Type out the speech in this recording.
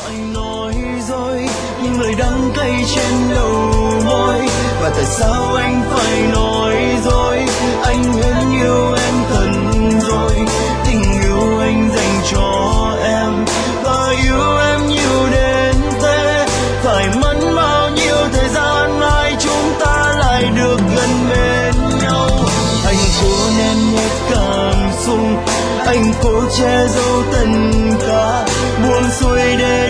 anh nói dối những lời đắng cay trên đầu môi, và tại sao anh phải nói dối? Anh hết yêu em thật rồi, tình yêu anh dành cho em và yêu em nhiều đến thế. Phải mất bao nhiêu thời gian mai chúng ta lại được gần bên nhau? Anh cố nén hết cảm xúc, anh cố che giấu tất cả, buông xuôi để